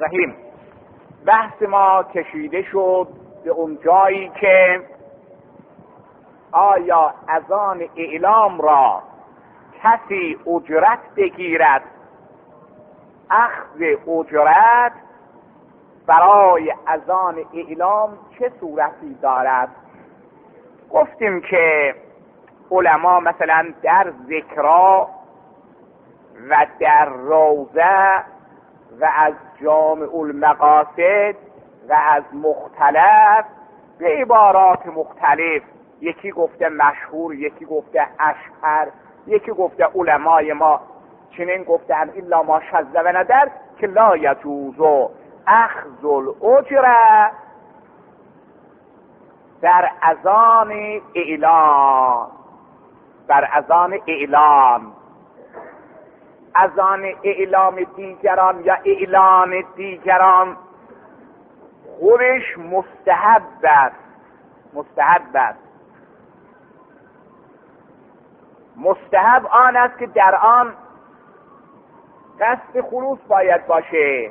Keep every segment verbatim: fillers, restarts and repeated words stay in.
الرحیم. بحث ما کشیده شد به اون جایی که آیا از آن اعلام را کسی اجرت بگیرد؟ اخذ اجرت برای از آن اعلام چه صورتی دارد؟ گفتیم که علما مثلا در ذکرا و در روضه و از جامع المقاصد و از مختلف به عبارات مختلف، یکی گفته مشهور، یکی گفته اشهر، یکی گفته علمای ما چنین گفتن الا ما شذ و ندر که لا یجوز اخذ الاجره در اذان اعلان. در اذان اعلان اذان اعلام دیگران یا اعلان دیگران خودش مستحب است. مستحب است مستحب آن است که در آن قصد خلوص باید باشه.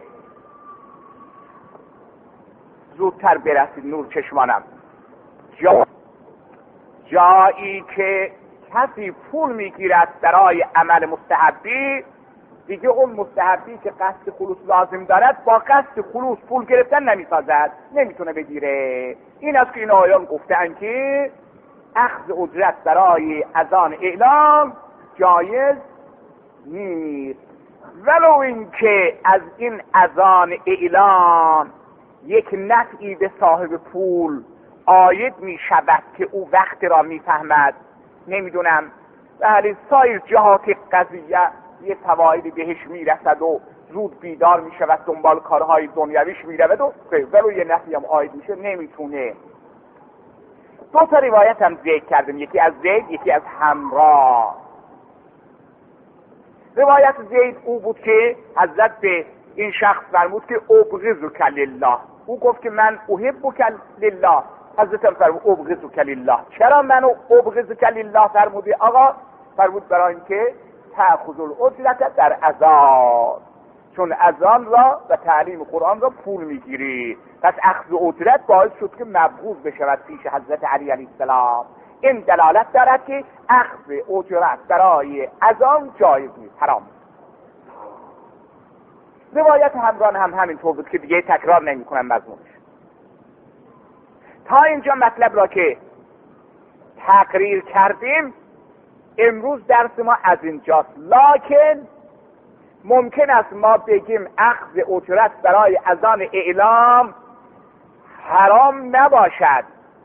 زودتر برسید نور چشمانم. جا جایی که کسی پول میگیرد برای عمل مستحبی، دیگه اون مستحبی که قصد خلوص لازم دارد با قصد خلوص پول گرفتن نمیسازد، نمیتونه بگیره. این است که این آیان گفتن که اخذ اجرت برای اذان اعلام جایز نیست، ولو اینکه از این اذان اعلام یک نفعی به صاحب پول عاید می شود که او وقت را می فهمد. نمیدونم ولی سایر جهات قضیه یه فوایدی بهش می رسد و زود بیدار می شود، دنبال کارهای دنیویش می رود و ولو یه نفعی هم عاید میشه نمیتونه. دو تا روایت هم ذکر کردیم، یکی از زید یکی از همراه. روایت زید او بود که حضرت به این شخص فرمود که ابغضک لله. او گفت که من احبک لله. حضرت هم فرمود ابغضک لله. چرا منو ابغضک لله فرمودی آقا؟ فرمود برای اینکه تأخذ الاجرت در اذان، چون اذان را و تعلیم قرآن را پول میگیری، پس اخذ اجرت باعث شد که مبغوض بشود پیش حضرت علی علیه السلام. این دلالت دارد که اخذ اجرت برای اذان جایز نیست، حرام. روایت همران هم همینطور بود که دیگه تکرار نمی کنم مضمونش. تا اینجا مطلب را که تقریر کردیم، امروز درس ما از اینجاست. لکن ممکن است ما بگیم اخذ اجرت برای اذان اعلام حرام نباشد،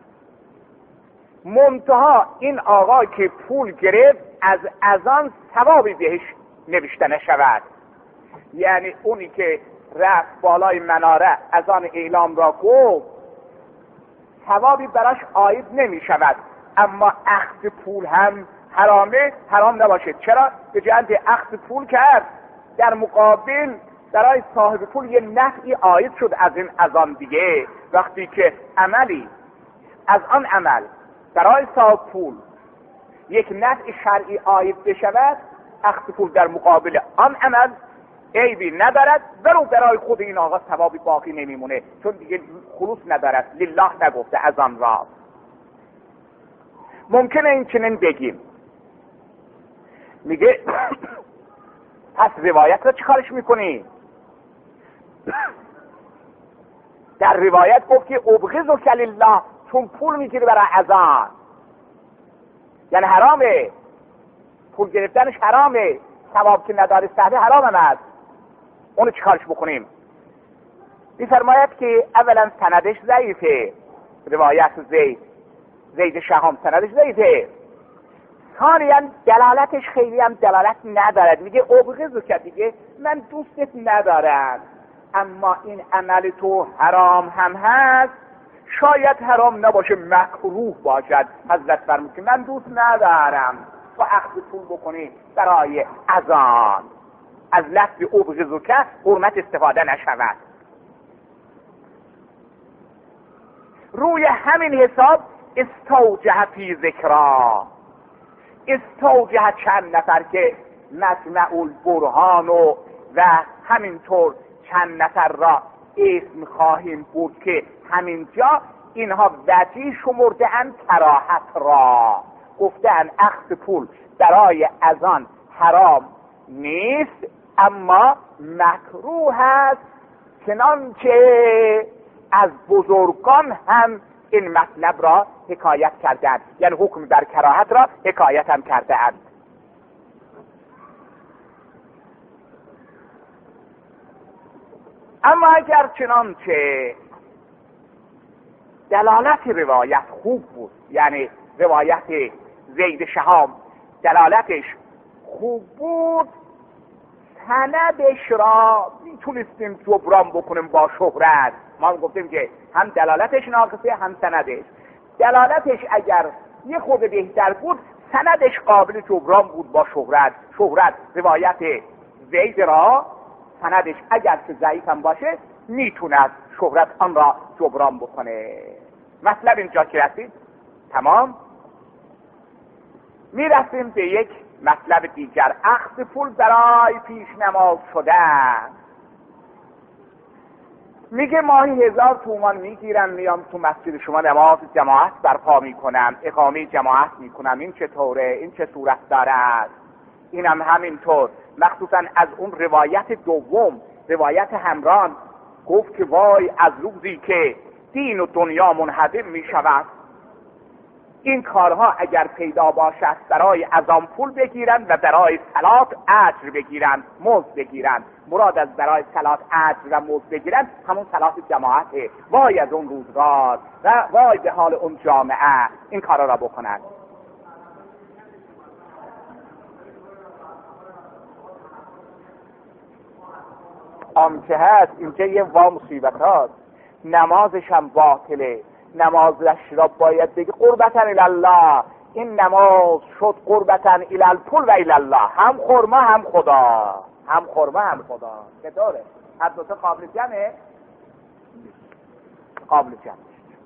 منتها این آقا که پول گرفت از اذان ثوابی بهش نوشته نشود. یعنی اونی که رفت بالای مناره اذان اعلام را گفت ثوابی براش عاید نمی شود، اما اخذ پول هم حرامه، حرام نباشه. چرا؟ به جهت اخذ پول کرد، در مقابل برای صاحب پول یه نفعی عاید شد از این اذان دیگه. وقتی که عملی از آن عمل برای صاحب پول یک نفع شرعی عاید بشود، اخذ پول در مقابل آن عمل عیبی ندارد، ولو برای خود این آقا ثوابی باقی نمیمونه، چون دیگه خلوص ندارد، لله نگفته از آن را. ممکنه این چنین بگیم، میگه پس روایت را چیکارش میکنی؟ در روایت گفت که ابغضک لله، چون پول میگیری برای اذان، یعنی حرامه، پول گرفتنش حرامه، ثواب که نداره سهله حرام است. اونو چیکارش بکنیم؟ میفرماید که اولا سندش ضعیفه، روایت زید زید شهام سندش ضعیفه. ثانیاً دلالتش خیلی هم دلالت ندارد. میگه ابغضک، دیگه من دوستت ندارم، اما این عمل تو حرام هم هست، شاید حرام نباشه مکروه باشد. حضرت فرمود که من دوست ندارم تو اخذ پول بکنی برای اذان، از لفظ ابغضک حرمت استفاده نشود. روی همین حساب استوجه فی ذکرا، استوجه چند نفر که مجمع البرهان و, و همینطور چند نفر را اسم خواهیم بود که همینجا اینها وجیه شمرده‌اند کراهت را، گفتند اخذ پول برای اذان حرام نیست اما مکروه است، چنانچه از بزرگان هم این مطلب را حکایت کردند، یعنی حکم بر کراهت را حکایت هم کردند. اما اگر چنانچه دلالت روایت خوب بود، یعنی روایت زید شهام دلالتش خوب بود، سندش را میتونستیم جبران بکنیم با شهرت. ما گفتیم که هم دلالتش ناقصه هم سندش. دلالتش اگر یه خود بهتر بود، سندش قابل جبران بود با شهرت. شهرت روایت زید را سندش اگر که ضعیف هم باشه میتوند شهرت آن را جبران بکنه. مطلب اینجا که رسید تمام. میرسیم به یک مطلب دیگر، اخذ پول برای پیش نماز شدن. میگه ماهی هزار تومان میگیرم میام تو مسجد شما نماز جماعت برپا میکنم، اقامه جماعت میکنم، این چطوره؟ این چه صورت دارد؟ اینم همینطور. مخصوصا از اون روایت دوم، روایت همران، گفت که وای از روزی که دین و دنیا منهدم میشود، این کارها اگر پیدا باشد برای اذان پول بگیرن و برای صلات اجر بگیرن، مزد بگیرن. مراد از برای صلات اجر و مزد بگیرن همون صلات جماعته. وای از اون روزگار و وای به حال اون جامعه این کارا را بکنن. آمچه هست اینجا یه وا مصیبت هست. نمازش هم باطله، نمازش را باید بگی قربتاً الالله. این نماز شد قربتاً الالپول و الالله، هم خرما هم خدا، هم خرما هم خدا. چطوره؟ هر دوتا قابل جمعه؟ قابل جمعه.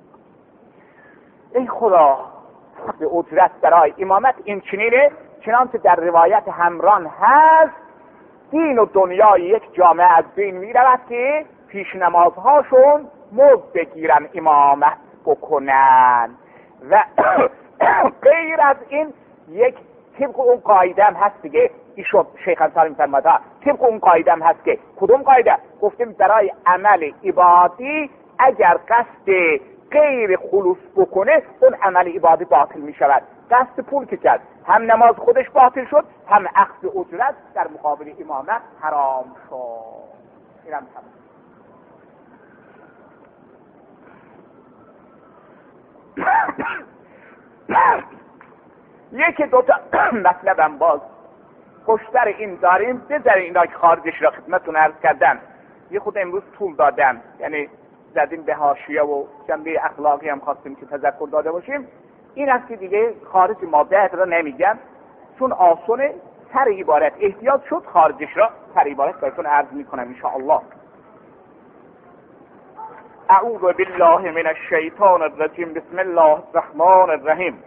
ای خدا، به اجرت برای امامت این چنینه، چنانچه در روایت همران هست دین و دنیای یک جامعه از بین می رود که پیش نمازهاشون مزد بگیرن، امامت بکنن و غیر از این یک طبق اون قاعده هم هست دیگه. ایشون شیخ انصاری میفرماده طبق اون قاعده هم هست که کدوم قاعده؟ گفتیم برای عمل عبادی اگر قصد غیر خلوص بکنه اون عمل عبادی باطل می شود. قصد پول که کرد هم نماز خودش باطل شد، هم اخذ اجرت در مقابل امامت حرام شد. اینم تمام. یکی دوتا مطلبم باز پشتر این داریم، بذارین اینا که خارجش را خدمتتون عرض کردم. یه خود امروز طول دادم، یعنی زدیم به حاشیه و جنبه اخلاقی هم خواستیم که تذکر داده باشیم. این است که دیگه خارج ماده را نمیگم چون آسونه. سر عبارت احتیاط شد خارجش را سر عبارت بهتون عرض میکنم انشاءالله. اعوذ بالله من الشیطان الرجیم، بسم الله الرحمن الرحیم.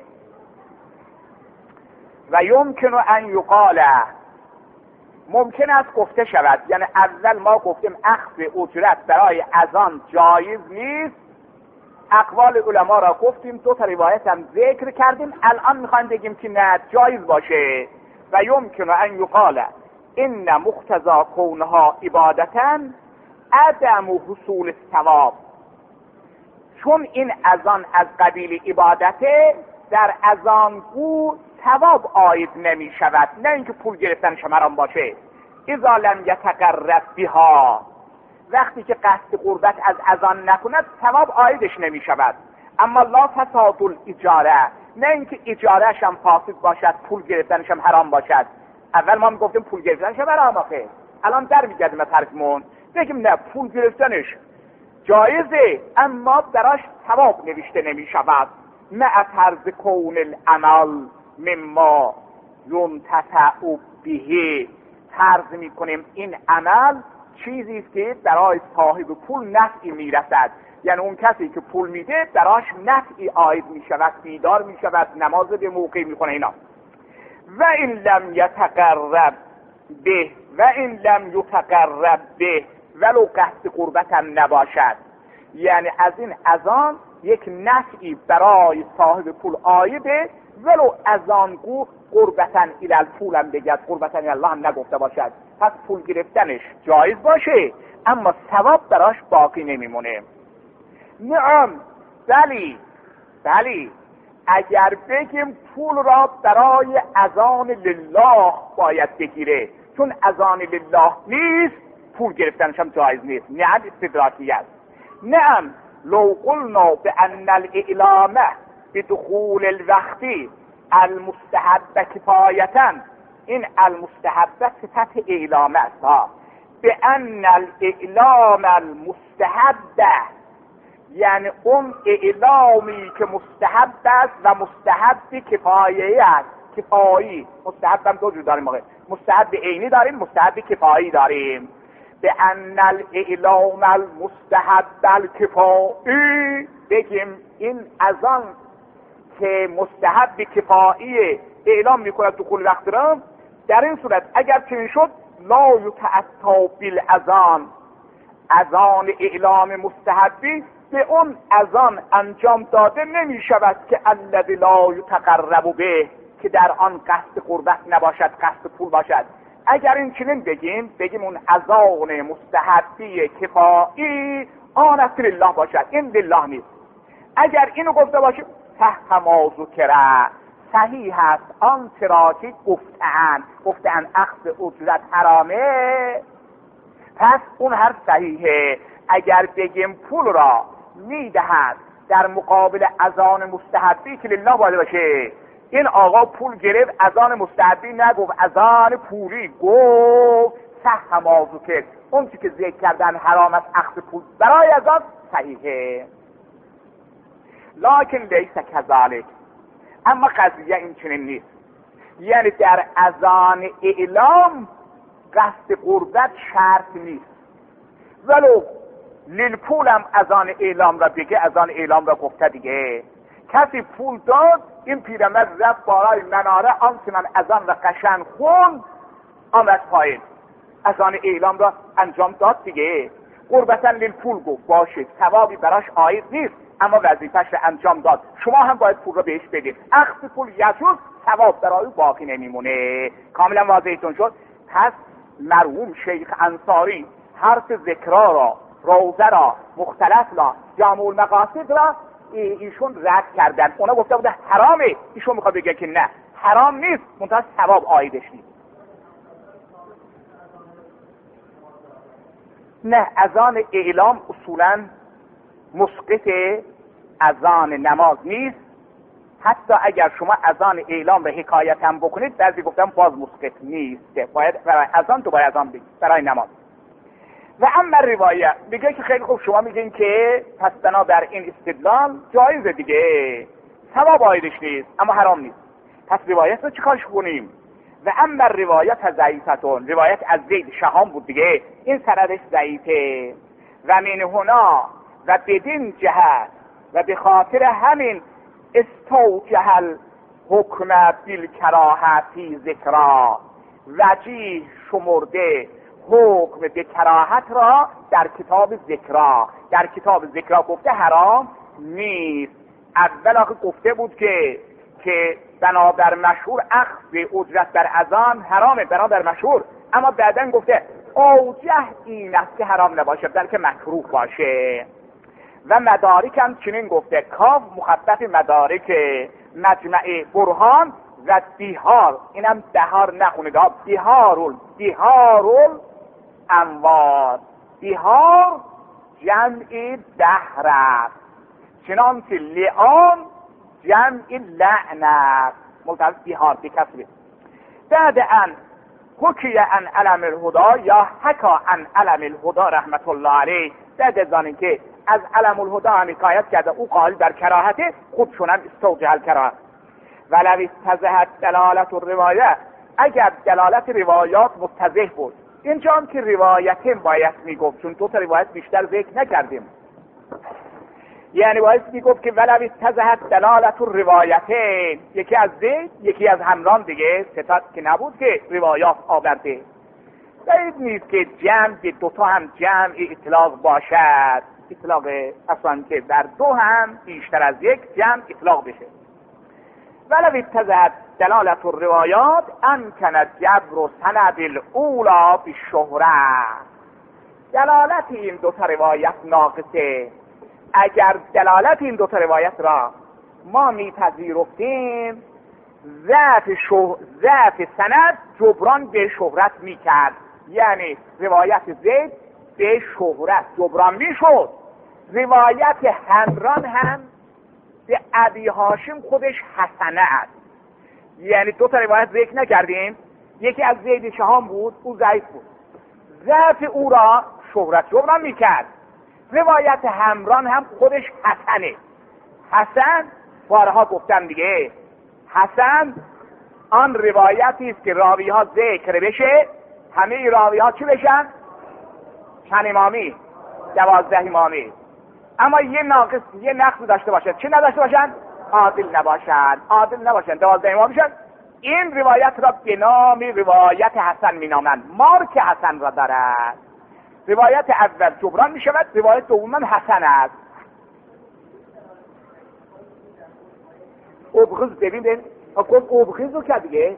و یمکن ان یقال، ممکن است گفته شود، یعنی اول ما گفتیم اخذ اجرت برای اذان جایز نیست، اقوال علما را گفتیم، دو تا روایت هم ذکر کردیم، الان میخوایم بگیم که نه جایز باشه. و یمکن ان یقال ان مقتضا کونها عبادتا عدم حصول الثواب، چون این اذان از قبیل عبادته در اذانگو ثواب عاید نمی شود، نه اینکه پول گرفتن شمران باشه. اذا لم یتقرب بها، وقتی که قصد قربت از اذان نکند ثواب عایدش نمی شود. اما لا فساد الاجاره، نه اینکه اجارهش هم فاسد باشد، پول گرفتنش هم حرام باشد. اول ما میگفتیم پول گرفتنش هم حرام آخه، الان در میگردیم از حرفمون بگیم نه پول گرفتنش جایزه اما براش ثواب نوشته نمی شود. مع فرض کون العمل مما ينتفع به، فرض میکنیم این عمل چیزی است که برای صاحب پول نفعی میرسد، یعنی اون کسی که پول میده براش نفعی عاید میشود، بیدار میشود، نماز به موقع میخونه اینا. و این لم یتقرب به و این لم یتقرب به ولو قصد قربت هم نباشد. یعنی از این اذان یک نفعی برای صاحب پول عایده، ولو اذان گو قربتن الی الپول هم بگد، قربتن الی الله هم نگفته باشد. پس پول گرفتنش جایز باشه اما ثواب براش باقی نمیمونه. نعم، بلی بلی اگر بگیم پول را برای اذان لله باید بگیره، چون اذان لله نیست پول گرفتنش هم جایز نیست. نه استدراکی است. نعم لو قلنا بان الاعلام بدخول الوقت المستحب کفایتا، این المستحب صفت اعلام است ها. بان الاعلام المستحب، یعنی اون اعلامی که مستحب است و مستحب کفایی است. کفایی مستحب هم دو جور داریم، مستحب عینی داریم، مستحب کفایی داریم. بان الاعلام المستحب الکفایی، بگیم این اذان که مستحب کفایی اعلام میکند دخول وقت را، در این صورت اگر چنین شد لا یتأتی بالاذان، اذان اعلام مستحبی به اون اذان انجام داده نمی شود که الذی لا یتقرب به، که در آن قصد قربت نباشد، قصد پول باشد. اگر این چنین بگیم بگیم اون اذان مستحبی کفایی آن است لله باشد، این لله نیست. اگر اینو گفته باشیم صح ما ذکره، صحیح است آن چرا که گفتن گفتن اخذ اجرت حرامه، پس اون حرف صحیحه. اگر بگیم پول را میدهد در مقابل اذان مستحبی که لله باید باشه، این آقا پول گرفت اذان مستحبی نگفت، اذان پولی گفت، صح ما ذکر، اون چی که ذکر کردن حرام است اخذ پول برای اذان صحیحه. لکن لیس کذالک، اما قضیه این چنین نیست. یعنی در اذان اعلام قصد قربت شرط نیست، ولو للپولم اذان اعلام را بگه، اذان اعلام را گفته دیگه. کسی پول داد، این پیرمرد رفت بالای مناره آنچنان اذان را قشنگ خون آمد پایین، اذان اعلام را انجام داد دیگه. قربتا للپول گفت باشه، ثوابی براش عاید نیست اما وظیفش را انجام داد، شما هم باید پول را بهش بدید. اخذ پول یجوز، ثواب برای باقی نمیمونه. کاملا واضحتون شد؟ پس مرحوم شیخ انصاری حرف ذکرا را، روزه را، مختلف را، جامع المقاصد را ایشون رد کردن. اونا گفته بوده حرامه، ایشون میخواد بگه که نه حرام نیست، منتها ثواب عایدش نیست. نه، اذان اعلام اصولا مسقط اذان نماز نیست. حتی اگر شما اذان اعلام به حکایت هم بکنید بعضی گفتم باز مسقط نیست، باید برای اذان تو باید اذان بگید برای نماز. و اما روایت میگه که خیلی خوب شما میگین که پس بنابر این استدلال جایزه دیگه، ثواب عایدش نیست اما حرام نیست. پس روایت رو چیکارش کنیم؟ و اما روایت از ضعیفتون، روایت از زید شهام بود دیگه، این سندش ضعیفه. و من هنا و بدین جهت و به خاطر همین استوجه الحکم بالکراهه فی ذکرا، وجیه شمرده حکم به کراهت را در کتاب ذکرا. در کتاب ذکرا گفته حرام نیست. اول آخه گفته بود که که بنابر مشهور اخذ اجرت بر اذان حرامه، بنابر مشهور، اما بعدن گفته اوجه این است که حرام نباشه بلکه مکروه باشه. و مدارک هم چنین گفته، کاف مخفف مدارک مجمع برهان و بیهار، اینم بهار نخونید ها، بیهارول بیهارول انوار، بیهار جمع دهر است، چنانچه لعان جمع لعن است، ملتفظ بیهار بکسره. بعد ان حکی ان علم الهدا یا حکا ان علم الهدا رحمت الله علیه، بعد از آن که از علم الهدا حکایت کرده او قائل بر کراهته، خودشونم استوجه الکراهه. ولو استزهت دلالت الروایه، اگر دلالت روایات مستزه بود، اینجا هم که روایتیم باید میگفت، چون دو تا روایت بیشتر ذکر نکردیم، یعنی باید میگفت که ولو استزهت دلالت الروایتین، یکی از زید یکی از همران دیگه، ستات که نبود که روایات آورده. بعید نیست که جمع به دوتا هم جمع اطلاق باشد، اطلاق اصلا که در دو هم بیشتر از یک جمع اطلاق بشه. ولو اتضحت دلالت الروایات امکن جبر سند الاولی بالشهره. دلالت این دو تا روایت ناقصه. اگر دلالت این دو تا روایت را ما میپذیرفتیم، ضعف شه... ضعف سند جبران به شهرت میکرد، یعنی روایت زید به شهرت جبران میشد. روایت همران هم به ابی هاشم خودش حسنه است، یعنی دو تا روایت ذکر نکردیم، یکی از زید شهام بود، او ضعیف بود، ضعف او را شهرت جبران میکرد. روایت همران هم خودش حسنه. حسن بارها گفتم دیگه، حسن آن روایتی است که راوی ها ذکر بشه، همه راوی ها چی بشن؟ چند امامی؟ دوازده امامی. اما یه ناقص، یه نقص داشته باشن. چه نداشته باشن؟ عادل نباشن. عادل نباشن، دوازده امام بشن. این روایت را به نام روایت حسن می نامند. مارک حسن را دارد. روایت اول جبران می شود، روایت دوم هم حسن است. ابغض ببین ببین گفت ابغض رو که دیگه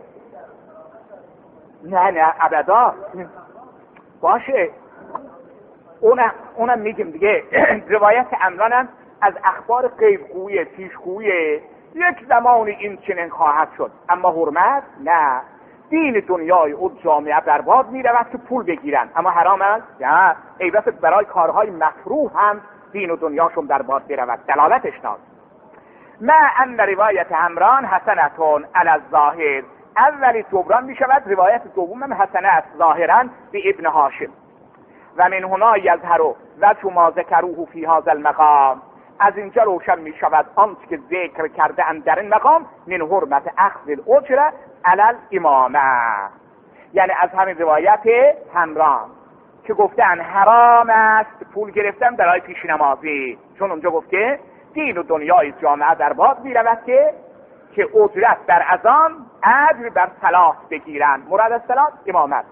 نه نه ابدا باشه، اونم اونم میگیم دیگه. روایت امران هم از اخبار غیبگویه، پیشگویه، یک زمان این چنین خواهد شد، اما حرمت نه. دین دنیای اون جامعه برباد میرود که پول بگیرن، اما حرام است نه. ایبت برای کارهای مکروه هم دین و دنیاشون برباد برود. دلالتش ناز ما ان روایت همران حسنتون علی الظاهر. اولی جبران می شود، روایت دوم هم حسنه است ظاهرا به ابن هاشم. و من هنا یظهر و چو ما ذکروه فی هذا المقام. از اینجا روشن می شود آنچه که ذکر کرده اند در این مقام من حرمت اخذ الاجره علی الامامه، یعنی از همین روایت همران که گفتن حرام است پول گرفتن برای پیش نمازی، چون اونجا گفته دین و دنیای جامعه در باد می رود که که اجرت در اذان اجر بر صلات بگیرن. مراد از صلات امامت.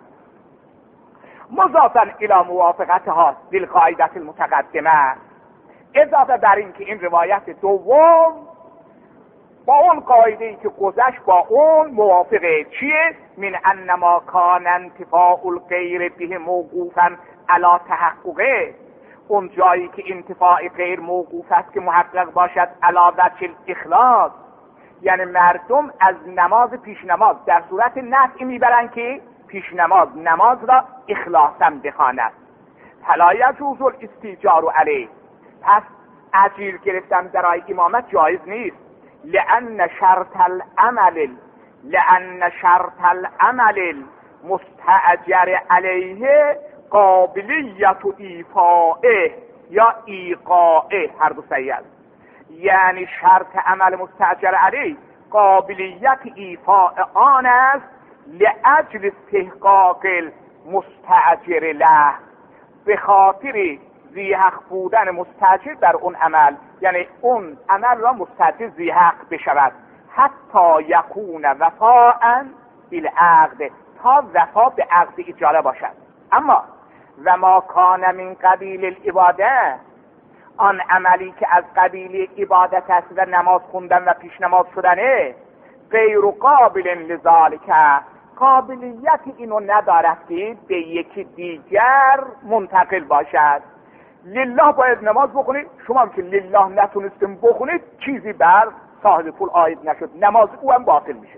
مضافا الی موافقتها بالقاعده المتقدمه. اضافه بر این که این روایت دوم با اون قاعده‌ای که گذشت با اون موافقه. چیه؟ من انما کان انتفاع الغیر به موقوفا علی تحققه. اون جایی که انتفاع غیر موقوف است که محقق باشد علی وجه الاخلاص، یعنی مردم از نماز پیش نماز در صورت نفع میبرن که پیش نماز نماز را اخلاصا بخواند. فلا یجوز الاستیجار علیه. پس اجیر گرفتن برای امامت جایز نیست. لأن شرط العمل لأن شرط العمل مستأجر علیه قابلیت ایفائه یا ایقائه، هر دو صحیح است. یعنی شرط عمل مستأجر علیه قابلیت ایفاء آن است لأجل استحقاق المستأجر له، به خاطر ذی حق بودن مستأجر در اون عمل، یعنی اون عمل را مستأجر ذی حق بشود حتی یکون وفاء بالعقد، تا وفا به عقد اجاره باشد. اما و ما کان من قبیل العباده، آن عملی که از قبیل عبادت است و نماز خوندن و پیش نماز شدنه، غیر قابل لذالک، قابلیت اینو ندارد که به یکی دیگر منتقل باشد. لله باید نماز بخونید، شما هم که لله نتونستیم بخونید چیزی بر صاحب پول عاید نشد، نماز او هم باطل میشه.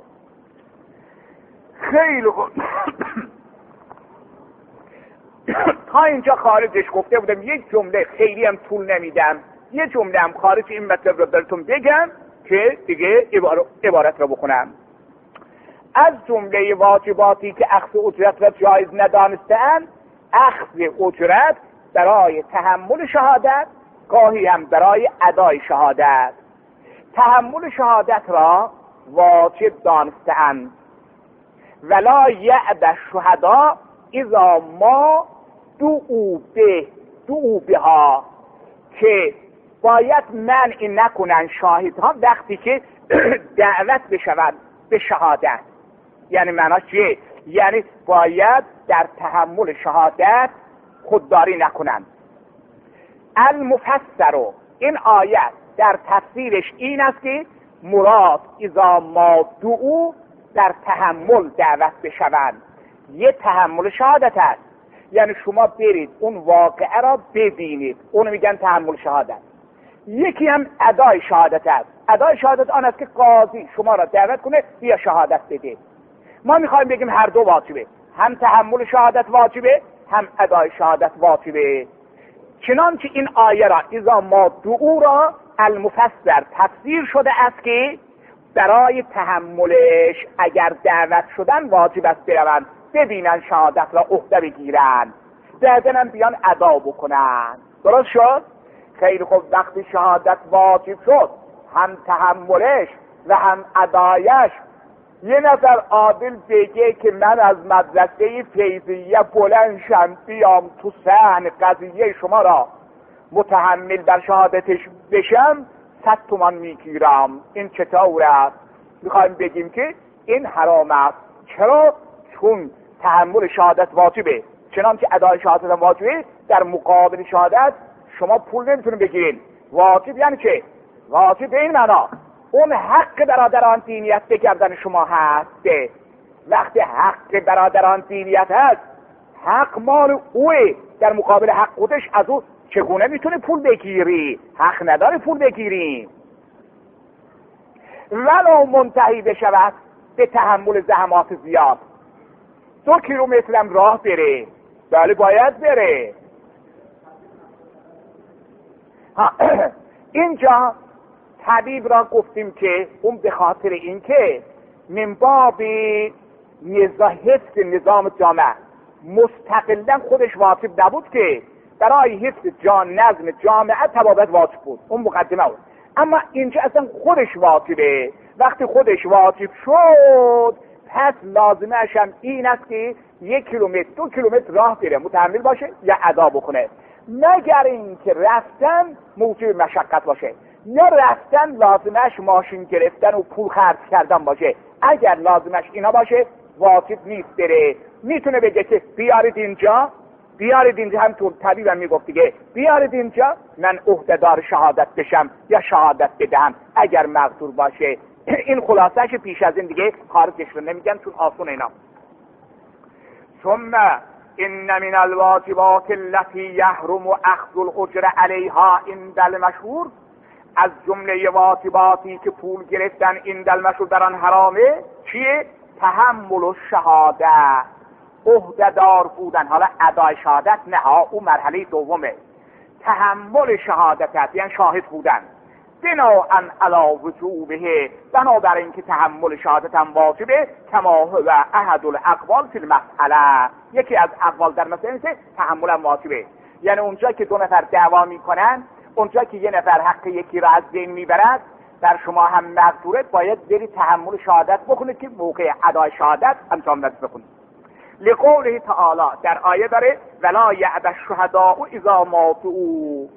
خیلی خوب. تا اینجا خارجش گفته بودم یک جمله خیلی هم طول نمیدم، یه جمله هم خارج این مطلب رو براتون بگم که دیگه عبارت رو بخونم. از جمله واجباتی که اخذ اجرت را جایز ندانستند، اخذ اجرت برای تحمل شهادت، گاهی هم برای ادای شهادت. تحمل شهادت را واجب دانستند. ولا یعد الشهدا اذا ما دعوا به دعوا بها، که باید منع نکنن شاهدها وقتی که دعوت بشود به شهادت. یعنی معناش چیه؟ یعنی باید در تحمل شهادت خودداری نکنند. المفسر، این آیت در تفسیرش این است که مراد اذا ما دعو در تحمل دعوت بشوند. یه تحمل شهادت است، یعنی شما برید اون واقعه را ببینید، اونو میگن تحمل شهادت. یکی هم ادای شهادت است. ادای شهادت آن است که قاضی شما را دعوت کنه بیا شهادت بده. ما میخوایم بگیم هر دو واجبه، هم تحمل شهادت واجبه، هم ادای شهادت واجبه. چنانچه این آیه را اذا ما دعو را المفسر تفسیر شده است که برای تحملش اگر دعوت شدن واجب است بروند ببینن شهادت را عهده بگیرن، بعدن بیان ادا بکنن. درست شد؟ خیلی خوب. وقتی شهادت واجب شد، هم تحملش و هم ادایش، یه نفر عادل بگه که من از مدرسه فیضیه بلند شم بیام تو صحن قضیه شما را متحمل در شهادتش بشم، صد تومان میگیرم. این چطور است؟ میخوایم بگیم که این حرام است. چرا؟ چون تحمل شهادت واجبه، چنانچه ادای شهادت هم واجبه. در مقابل شهادت شما پول نمیتونید بگیرین. واجب یعنی چه؟ واجب به این معنا اون حق برادران دینیت بگردن شما هست. وقتی حق برادران دینیت هست، حق مال اوه، در مقابل حق خودش از او چگونه میتونه پول بگیری؟ حق نداره پول بگیری. ولو منتهی بشود به تحمل زحمات زیاد، دو کیلومتر هم راه بره، بله باید بره. ها اینجا طبیب را گفتیم که اون به خاطر اینکه من باب حفظ نظام جامعه مستقلا خودش واجب نبود که برای حفظ جان نظم جامعه تبابت واجب بود، اون مقدمه بود. اما اینجا اصلا خودش واجبه. وقتی خودش واجب شد، پس لازمش هم این است که یک کیلومتر دو کیلومتر راه بره، متحمل باشه یا ادا بکنه، مگر اینکه رفتن موجب مشقت باشه، یا رفتن لازمش ماشین گرفتن و پول خرج کردن باشه. اگر لازمش اینا باشه واجب نیست بره. میتونه بگه که بیارید اینجا، بیارید اینجا، همطور طبیبم میگفت دیگه، بیارید اینجا من عهده‌دار شهادت بشم یا شهادت بدهم اگر مقدور باشه. این خلاصش پیش از این دیگه خارجش رو نمیگن چون آسون اینا. ثم ان من الواجبات التي يحرم اخذ الاجر عليها عند المشهور، از جمله واجباتی که پول گرفتن عند المشهور در آن حرامه چیه؟ تحمل الشهاده، عهده‌دار بودن. حالا ادای شهادت نه ها، اون مرحله دومه. تحمل شهادت است یعنی شاهد بودن. بناء علی وجوبه، بنابراین اینکه تحمل شهادت هم واجبه. کما هو احد الاقوال فی المسئله، یکی از اقوال در مسئله تحمل هم واجبه. یعنی اونجا که دو نفر دعوا میکنن، اونجا که یه نفر حق یکی را از بین میبرد، در شما هم مقدوره، باید بری تحمل شهادت بکنید که موقع ادای شهادت انجام ندید بکنید. لقوله تعالی، در آیه داره ولا یعب الشهداء اذا ما دعوا،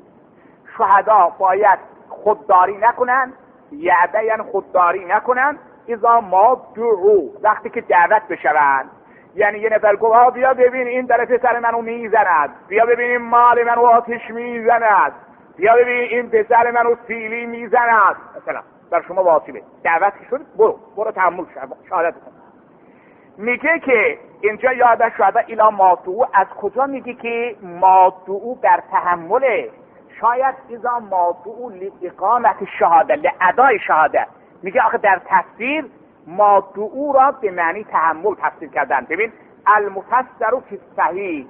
شهدا باید خودداری نکنن، یعبه یعنی خودداری نکنن، اذا ما دعوا وقتی که دعوت بشوند. یعنی یه نفر گفت بیا ببین این در پسر منو میزند، بیا ببین این مال منو آتش میزند، بیا ببین این پسر منو سیلی میزند، مثلا در شما واجبه. دعوت شد برو برو تحمل شهادت کن. میگه که اینجا یاد شهدا الی مادعو، از کجا میگه که مادعو در تحمله؟ شاید اذا مادعو لاقامت شهاده، لادای شهاده. میگه آخه در تفسیر مادعو را به معنی تحمل تفسیر کردن. ببین المفسر فی الصحیح،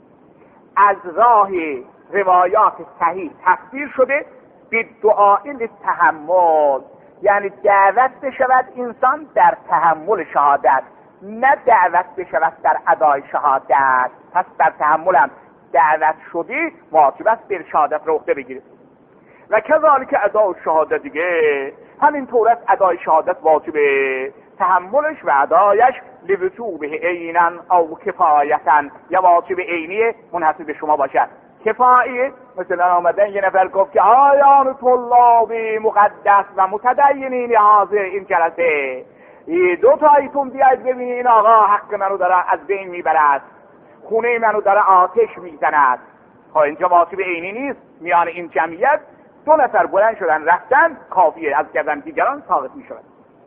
از راه روایات صحیح تفسیر شده به دعای للتحمل، یعنی دعوت بشود انسان در تحمل شهادت، نه دعوت بشود در ادای شهادت. پس در تحمل هم دعوت شدی واجب است بر شهادت رو عهده بگیرید. و کذالک ادای شهادت دیگه همین طور است، ادای شهادت واجبه، تحملش و ادایش لوجوبه عینا او کفایتا، یا واجب عینی منحصر به شما باشد. کفایی مثلا آمدن یه نفر گفت که آیان طلاب مقدس و متدینین حاضر این جلسه، دو تایتون بیاید ببینید این آقا حق منو داره از بین میبرد، خونه منو داره آتش میزند. ها اینجا واجب عینی نیست، میان این جمعیت دو نفر بلند شدن رفتن، کافیه از گردن دیگران ساقط میشود.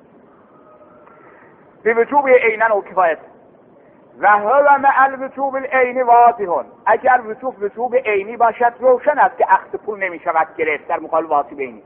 به وجوب عینن و کفایت و هو مع الوجوب العینی واضحون، اگر وجوب وجوب عینی باشد روشن است که اخذ پول نمیشود گرفت در مقابل واجب عینی.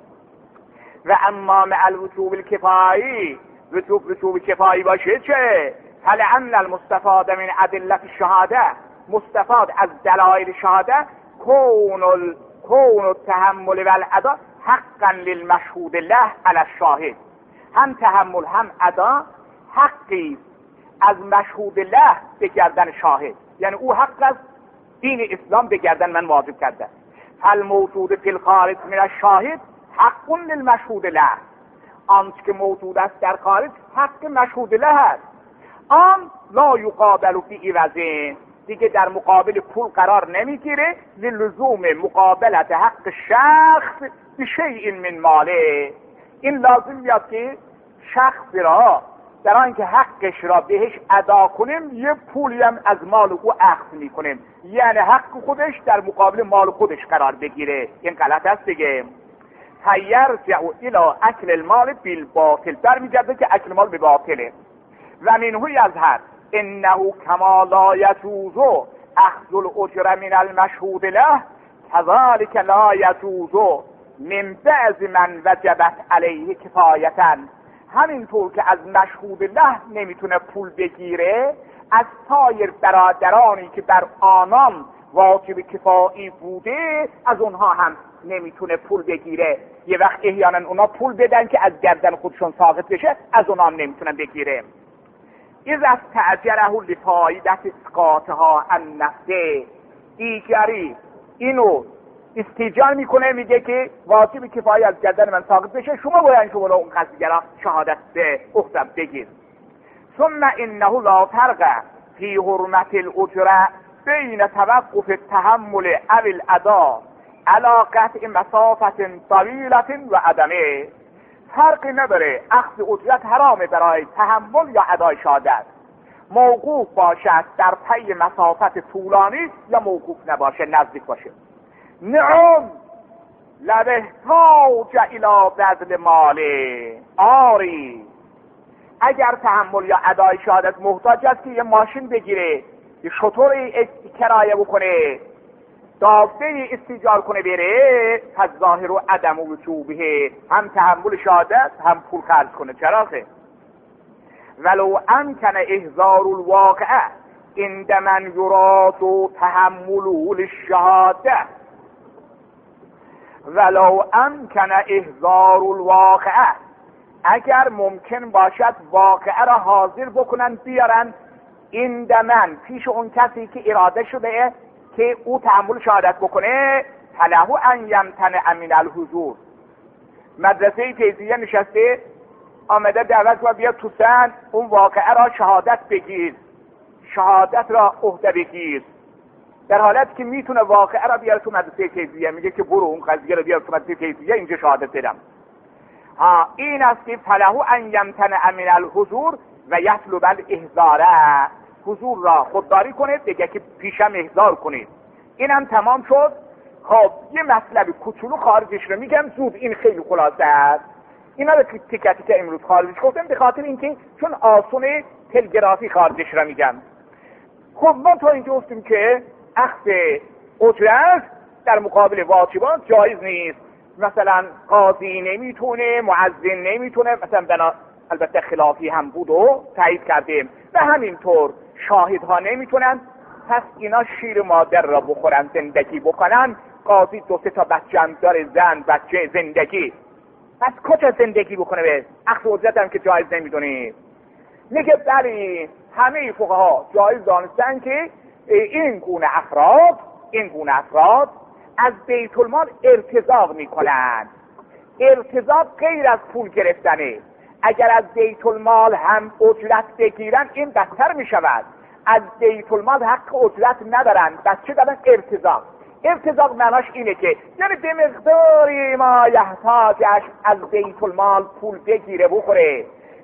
و اما مع الوجوب الکفایی، وجوب وجوب کفایی باشه چه؟ فلعن المستفاد من ادله الشهاده، مستفاد از دلایل شهاده کون ال... کون التحمل و الادا حقا للمشهود له علی الشاهد، هم تحمل هم ادا حقی از مشهود له به گردن شاهد، یعنی او حق از دین اسلام به گردن من واجب کرده. فالموجود فی الخارج من الشاهد حق للمشهود له، آنچه که موجود است در خارج حق مشهود له است. آن لا یقابل فی عوض، دیگه در مقابل پول قرار نمیگیره، للزوم مقابلت حق شخص بشیء من ماله. این لازم میاد که شخص را در آنکه حقش را بهش ادا کنیم یه پولی هم از مال او اخذ میکنیم، یعنی حق خودش در مقابل مال خودش قرار بگیره. این غلط است دیگه. فیرجع الی اکل المال بالباطل، برمیگرده که اکل مال به باطله. و منه یظهر انه کما لا یجوز اخذ الاجر من المشهود له كذلك لا یجوز من بعض من وجبت علیه کفایتا، همینطور که از مشهود له نمیتونه پول بگیره، از سایر برادرانی که بر آنان واجب کفایی بوده از اونها هم نمیتونه پول بگیره. یه وقت احیانا اونا پول بدن که از گردن خودشون ساقط بشه، از اونها هم نمیتونن بگیره. اذا استعجره لفایدت اسقاطها عن نفسه، دیگری اینو استیجار میکنه، میگه که واجب کفایی از گردن من ساقط بشه، شما باید شما اون قضیه را شهادت به اختم بگیر. ثم انه لا فرق فی حرمت الاجره بین توقف التحمل او الادا علی قطع مسافت طویلة و عدمه، فرقی نداره اخذ اجرت حرامه برای تحمل یا ادای شهادت، موقوف باشد در پی مسافت طولانی یا موقوف نباشه، نزدیک باشه. نعم لبهتاج الى بذل ماله، آری اگر تحمل یا ادای شهادت محتاج است که یه ماشین بگیره، یه شطور کرایه بکنه، دابه استیجار کنه بره، پس ظاهر و عدم و وجوبه، هم تحمل شهادت هم پول خرج کنه. چراخه ولو امکن احضار الواقعه عند من یراد و تحمله للشهاده، ولو امکن احضار الواقعه، اگر ممکن باشد واقعه را حاضر بکنن بیارن عند من، پیش اون کسی که اراده شده که او تحمل شهادت بکنه، فله ان یمتنع من الحضور. مدرسه تیزیه نشسته، آمده دعوت و بیا تو سن اون واقعه را شهادت بگیر، شهادت را عهده بگیر، در حالت که میتونه واقعه را بیاره تو مدرسه تیزیه، میگه که برو اون قضیه را بیار تو مدرسه تیزیه، اینجا شهادت بدم. ها این است که فله ان یمتنع من الحضور و یطلب الاحضار، حضور را خودداری کنید، بگه که پیشم احضار کنید. اینم تمام شد. خب یه مطلب کوچولو خارجش رو میگم زود، این خیلی خلاصه است. اینا رو تیکه تیکه امروز خارجش گفتم به خاطر اینکه چون آسونه تلگرافی خارجش رو میگم. خب ما تا اینجا گفتیم که اخذ اجرت در مقابل واجبات جایز نیست. مثلا قاضی نمیتونه، مؤذن نمیتونه، مثلا بنا البته خلافی هم بود و تایید کردیم، و همینطور شاهدها نمیتونن. پس اینا شیر مادر را بخورن، زندگی بکنن. قاضی دو سه تا بچه هم داره، زن بچه زندگی، پس کجا زندگی بکنه؟ به اخذ اجرت هم که جایز نمیدونی. میگه بلی همه فقها جایز دانستن که این گونه افراد این گونه افراد از بیت المال ارتزاق میکنن. ارتزاق غیر از پول گرفتنه. اگر از بیت المال هم اجرت بگیرن این بدتر میشود. از بیت المال حق اجرت ندارن، بس چه دارن؟ ارتزاق. ارتزاق معناش اینه که یعنی به مقداری ما یحتاجش از بیت المال پول بگیره بخوره،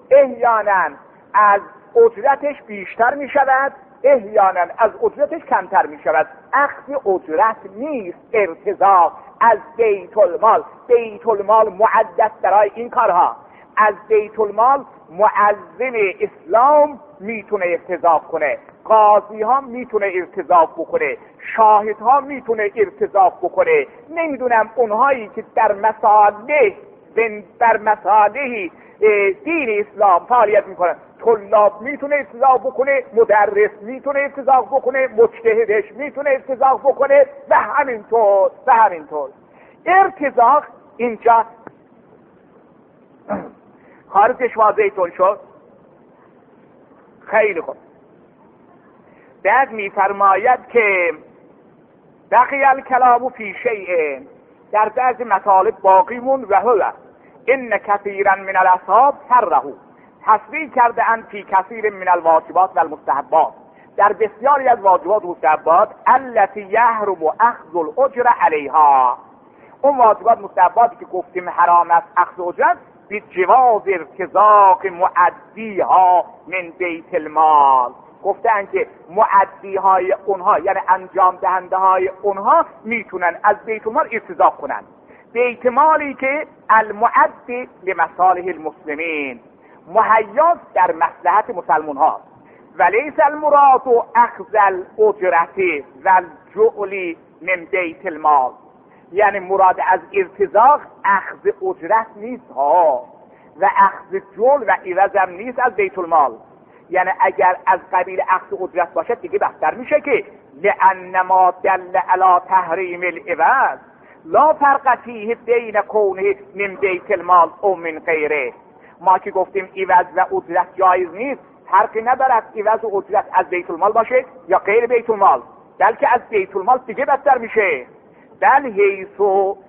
احیانا از اجرتش بیشتر می شود، احیانا از اجرتش کمتر می شود. اخذ اجرت نیست ارتزاق از بیت المال. بیت المال معدد برای این کارها. از بیت المال معظم اسلام میتونه ارتزاق کنه، قاضی ها میتونه ارتزاق بکنه، شاهد ها میتونه ارتزاق بکنه، نمیدونم اونهایی که در مصالح در مصالح دین اسلام فعالیت میکنن، طلاب میتونه ارتزاق بکنه، مدرس میتونه ارتزاق بکنه، مجتهدش میتونه ارتزاق بکنه و همینطور و همینطور. ارتزاق اینجا خارجش واضحتون شد؟ خیلی خوب. بعد میفرماید که بقی الکلام فی شیء، در بعض مطالب باقیمون و هو ان کثیرا من الاصحاب کره، تصریح کرده اند فی کثیر من الواجبات و المستحبات، در بسیاری از واجبات و مستحبات التی یحرم اخذ الاجر علیها، اون واجبات مستحباتی که گفتیم حرام است اخذ اجرت، به جواز ارتزاق معدیها من بیت المال. گفتن که معدیهای اونها یعنی انجام دهنده های اونها میتونن از بیت المال ارتزاق کنن، بیت مالی که المعد لمصالح المسلمین، مهیاز در مصلحت مسلمان ها. ولیس المراد اخذ الاجرت و الجعل من بیت المال، یعنی مراد از ارتزاق اخذ اجرت نیست ها و اخذ جعل و عوض هم نیست از بیت المال. یعنی اگر از قبیل اخذ اجرت باشد دیگه بهتر میشه که لأن ما دل علی تحریم العوض لا فرق فیه بین کونه من بیت المال او من غیره. ما که گفتیم عوض و اجرت جایز نیست، فرقی ندارد عوض و اجرت از بیت المال باشه یا غیر بیت المال، بلکه از بیت المال دیگه بهتر میشه. بل حیثو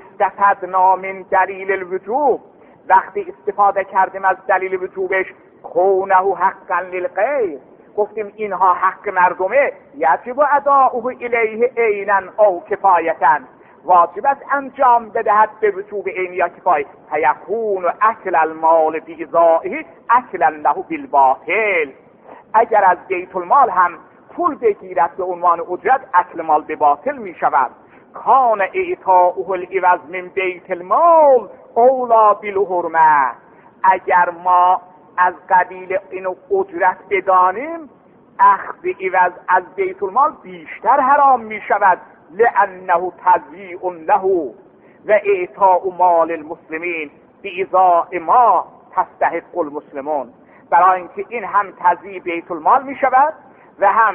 استفدنا من دلیل الوجوب، وقتی استفاده کردیم از دلیل وجوبش کونه حقا للغیر، گفتیم اینها حق مردمه، یجب اداؤه الیه عینا او کفایتا، واجب است انجام بدهد به وجوب عین یا کفایه، فیکون اکل المال بإضاعه اکلا له بالباطل. اگر از بیت المال هم پول بگیرد به عنوان اجرت، اکل مال به باطل می شود. کان اعطاؤه العوض من بیت المال اولا بالحرمه، اگر ما از قبیل اینو اجرت بدانیم، اخذ عوض از بیت المال بیشتر حرام می شود، لأنه تضییع له و اعطاء مال المسلمین بإضاع ما تستحق المسلمون، برای اینکه این هم تضییع بیت المال می شود و هم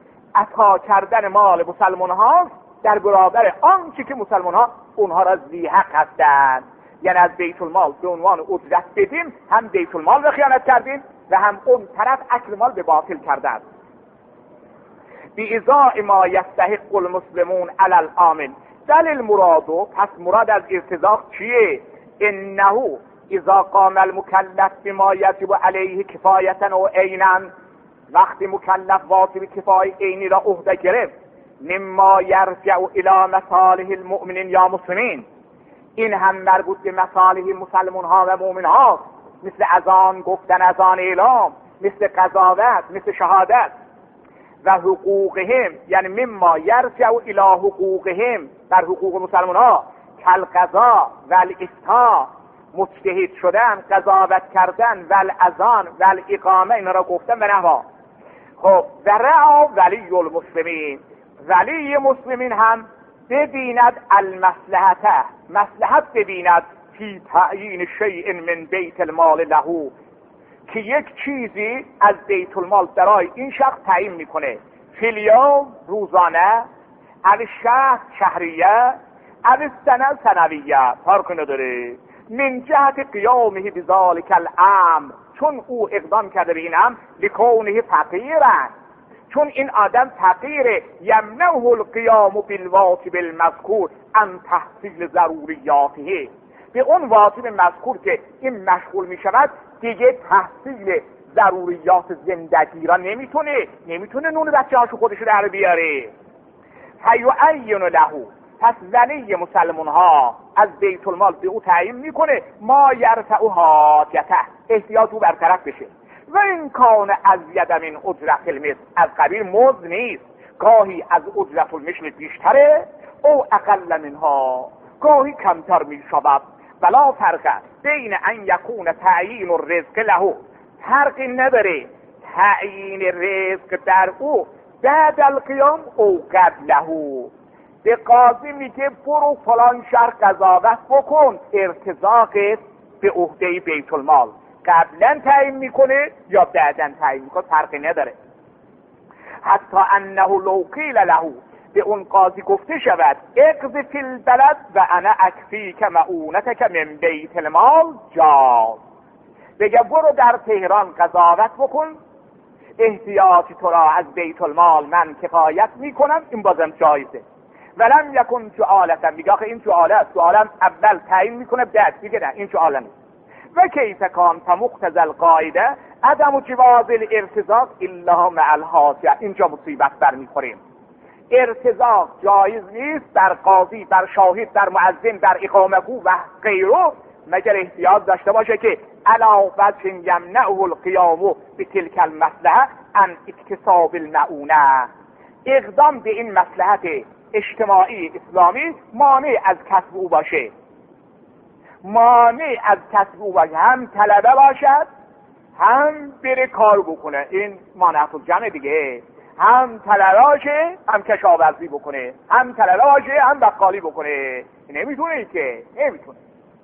عطا کردن مال مسلمان ها در برابر آنچه که مسلمان ها اونها را ذی حق هستند. یعنی از بیت المال به عنوان اجرت بدیم، هم بیت المال را خیانت کردیم و هم اون طرف اکل مال به باطل کردند. بإضاع ما یستحق المسلمون علی العامل. دلیل مرادو، پس مراد از ارتزاق چیه؟ انه اذا قام المکلف بما یجب علیه کفایتا و عینا، وقتی مکلف واجب کفای عینی را عهده گرفت، مما یرجع الی مصالح المؤمنین یا مسلمین، این هم مربوط به مصالح مسلمان ها و مؤمن ها، مثل اذان گفتن، اذان اعلام، مثل قضاوت، مثل شهادت، و حقوقهم، یعنی مما یرجع الی حقوقهم، در حقوق مسلمان ها، کالقضاء و الافتاء، مجتهد شدن، قضاوت کردن، و الاذان و الاقامه، اینا را گفتن و نحوا. خب و رعا ولی المسلمین، ولی مسلمین هم ببیند المصلحته، مصلحت ببیند فی تعیین شیء من بیت المال له، که یک چیزی از بیت المال برای این شخص تعیین میکنه، فی الیوم روزانه، او شهر شهریه، او سنه سنویه، فرق نداره، من جهت قیامه بذالک الامر، چون او اقدام کرده به این امر، لکونه فقیرن، چون این آدم فقیره، یمنعه القیام بالواجب المذکور عن تحصیل ضروریاته، به اون واجب مذکور که این مشغول می شود دیگه تحصیل ضروریات زندگی را نمیتونه نمیتونه نون بچه هاشو خودشو در بیاره. فیعین له، پس ولی مسلمان ها از بیت المال به او تعیین میکنه ما یرفع حاجته، احتیاج او برطرف بشه. و این کان ازید من اجرت المثل، از قبیل مزد نیست، گاهی از اجرت المثل بیشتره او اقل منها، گاهی کمتر می شود. ولا فرق بین ان یکون تعیین الرزق له، فرقی نداره تعیین رزق در او بعد القیام او قبله. به قاضی میگه برو فلان شهر قضاوت بکن، ارتزاقت به عهده بیت المال، قبلا تعیین میکنه یا بعدا تعیین میکنه، فرقی نداره. حتی انه لو قیل له، به اون قاضی گفته شود اقض فی البلد و انا اکفی که معونتک من بیت المال جاز، بگه برو در تهران قضاوت بکن، احتیاج تو را از بیت المال من کفایت میکنم، این بازم جایزه. ولم یکن جعالتا، میگه آخه این جعاله است، جعالم اول تعیین میکنه بعد میگه نه این جعاله نیست. و کیف کان فمقتضى القاعده عدم جواز الارتزاق الا مع الحاجه، اینجا مصیبت برمیخوریم. ارتزاق جایز نیست در قاضی، در شاهد، در مؤذن، در اقامه‌گو و غیره، مگر احتیاج داشته باشه که علی وجه یمنعه القیام بتلک المصلحه عن اکتساب المعونه، اقدام به این مصلحت اجتماعی اسلامی مانع از کسب او باشه، مانع از کسب او باشه، هم طلبه باشد هم بره کار بکنه، این مانعت الجمع دیگه، هم طلبه باشه هم کشاورزی بکنه، هم طلبه باشه هم بقالی بکنه، نمیتونه که نمیتونه.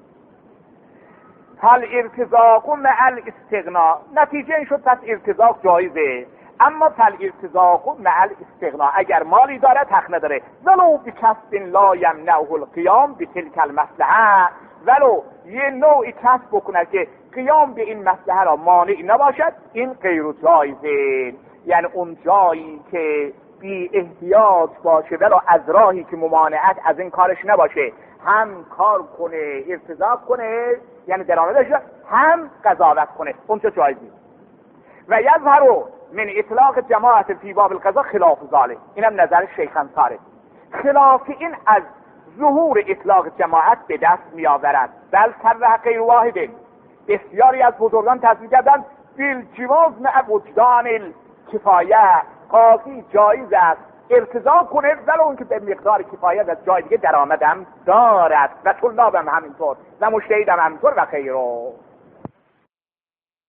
هل ارتزاق مع الاستغنا، نتیجه این شد پس ارتزاق جایزه، اما فل ارتزاق مع الاستغنا، اگر مالی داره حق نداره، ولو بکسب لا یمنعه القیام بتلک المصلحه، ولو یه نوعی کسب بکنه که قیام به این مصلحه را مانع نباشد، این غیر جایزه. یعنی اون جایی که بی احتیاج باشه ولو از راهی که ممانعت از این کارش نباشه، هم کار کنه ارتزاق کنه یعنی درآمدش، هم قضاوت کنه، اونجا جایز نیست. و یظهر من اطلاق جماعت فی باب القضاء خلاف ذلك، اینم نظر شیخ انصاری، خلاف این از ظهور اطلاق جماعت به دست می آورد. بل صرح غیر واحد، بسیاری از بزرگان تصریح کردند بالجواز مع وجدان الکفایه، قاضی جایز است ارتضا کنه ولو اون که به مقدار کفایت از جای دیگه درآمدم دارد، و طلابم همینطور و مجتهدم همینطور و غیره.